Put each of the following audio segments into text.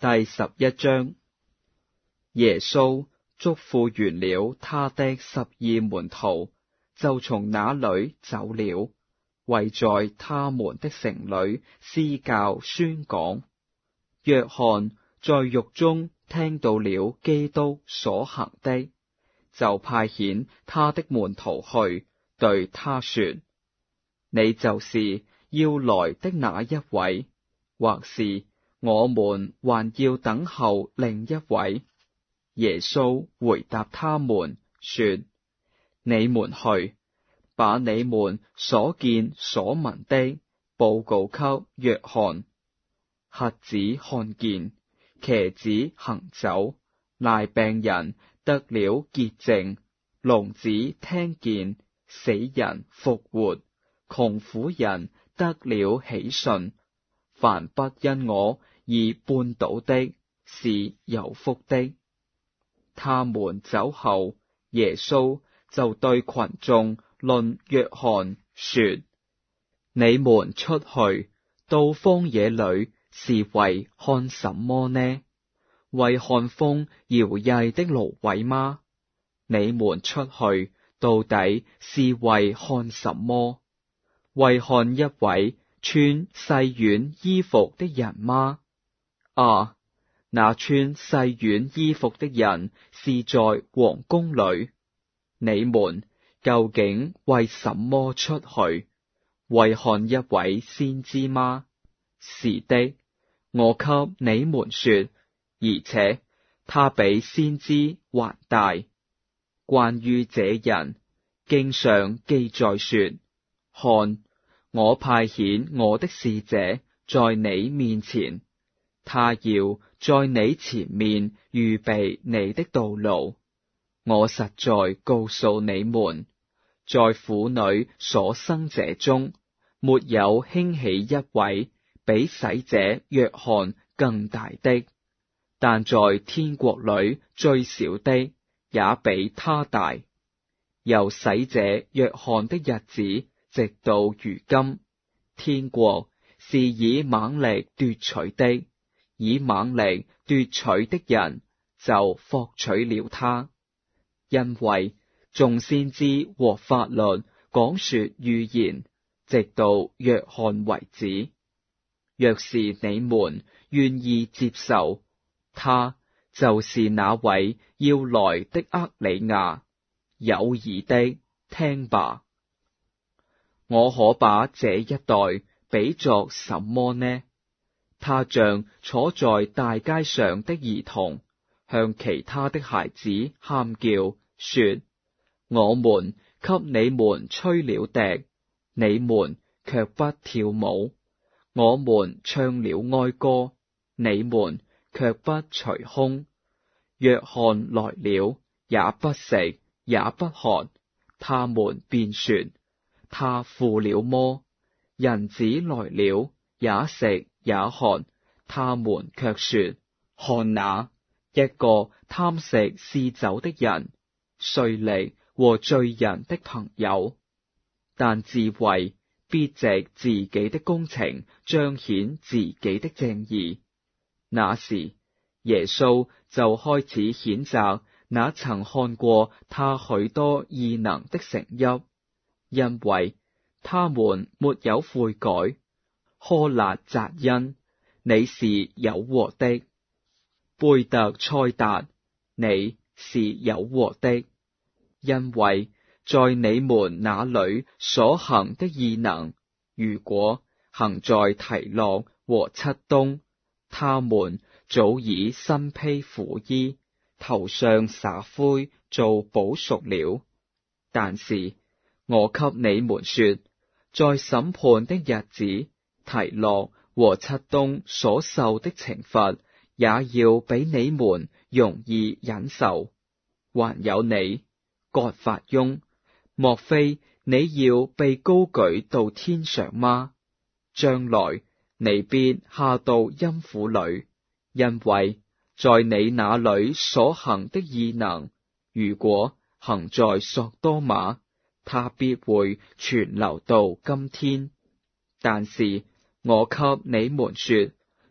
第11章。耶穌囑咐完了他的12門徒，就從那裏走了，為在他們的城裏施教宣講。約翰在獄中聽到了基督所行的，就派遣他的門徒去，對他說：你就是要來的那一位，或是我們還要等候另一位？耶穌回答他們說：你們去，把你們所見所聞的報告給約翰。瞎子看見，瘸子行走，癩病人得了潔淨，聾子聽見，死人復活，窮苦人得了喜訊。凡不因我而絆倒的，是有福的。他們走後，耶穌就對群眾論約翰說：你們出去到荒野裏，是為看什麼呢？為看風搖曳的蘆葦嗎？你們出去到底是為看什麼？為看一位穿細軟衣服的人嗎？啊！那穿細軟衣服的人是在王宮裏。你們究竟為什麼出去？為看一位先知嗎？是的，我給你們說，而且他比先知還大。關於這人，經上記載說：看，我派遣我的使者在你面前，他要在你前面預備你的道路。我實在告訴你們，在婦女所生者中，沒有興起一位比洗者約翰更大的，但在天國裏最小的也比他大。由洗者約翰的日子直到如今，天國是以猛力奪取的，以猛力奪取的人就攫取了他。因為眾先知和法律講說預言，直到約翰為止。若是你們願意接受，他就是那位要來的厄里亞。有耳的聽吧。我可把這一代比作什麼呢？他像坐在大街上的兒童，向其他的孩子喊叫，說：我們給你們吹了笛，你們卻不跳舞；我們唱了哀歌，你們卻不捶胸。約翰來了，也不食也不喝，他們便說：他附了魔。人子來了，也食也喝，他們卻說：看那一個貪食嗜酒的人，稅吏和罪人的朋友。但智慧必藉自己的工程彰顯自己的正義。那時，耶穌就開始譴責那曾看過他許多異能的城邑，因為他們沒有悔改。苛辣匝因，你是有禍的；貝特賽達，你是有禍的，因為在你們那裏所行的異能，如果行在提洛和漆冬，他們早已身披苦衣，頭上灑灰做補贖了。但是我給你們說，在審判的日子，提洛和漆冬所受的懲罰，也要比你們容易忍受。還有你，葛法翁，莫非你要被高舉到天上嗎？將來你必下到陰府裏，因為在你那裏所行的異能，如果行在索多瑪，他必會存留到今天。但是我給你們說，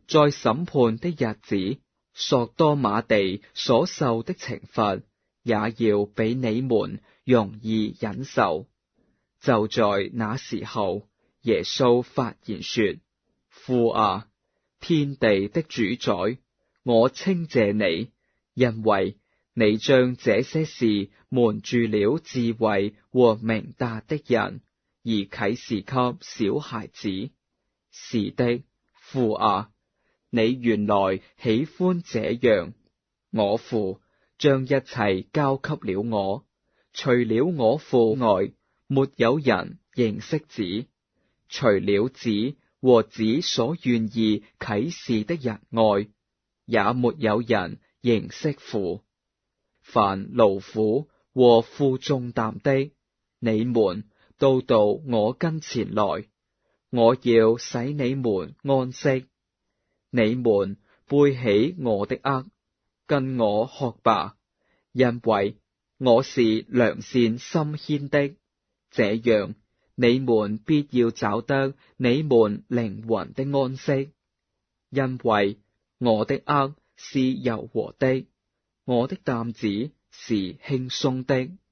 在審判的日子，索多瑪地所受的懲罰，也要比你們容易忍受。就在那時候，耶穌發言說：父啊，天地的主宰，我稱謝你，因為你將這些事瞞住了智慧和明達的人，而啟示給小孩子。是的，父啊，你原來喜歡這樣。我父將一切交給了我，除了我父外，沒有人認識子，除了子和子所願意啟示的人外，也沒有人認識父。凡勞苦和負重擔的，你們都到我跟前來，我要使你們安息。你們背起我的軛，跟我學吧，因為我是良善心謙的，這樣你們必要找得你們靈魂的安息。因為我的軛是柔和的，我的擔子是輕鬆的。